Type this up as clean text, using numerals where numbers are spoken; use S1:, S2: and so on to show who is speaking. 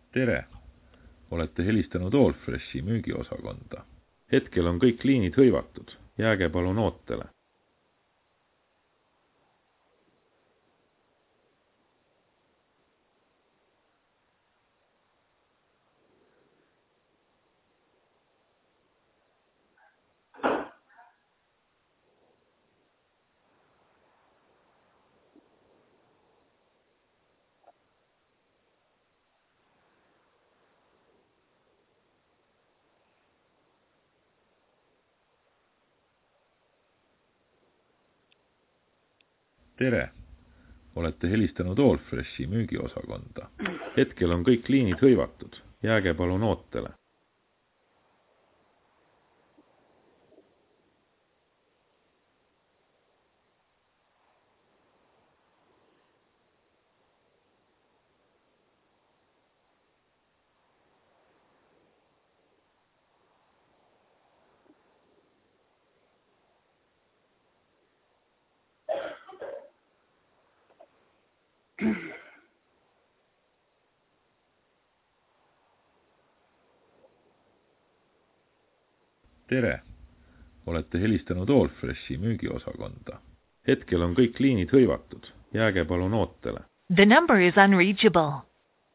S1: Tere! Olete helistanud Allfreshi müügiosakonda. Hetkel on kõik liinid hõivatud. Jääge palun ootele. Tere! Olete helistanud Allfreshi müügiosakonda. Hetkel on kõik liinid hõivatud. Jääge palun ootele. Tere! Olete helistanud Allfreshi müügiosakonda. Hetkel on kõik liinid hõivatud. Jääge palun ootele.
S2: The number is unreachable.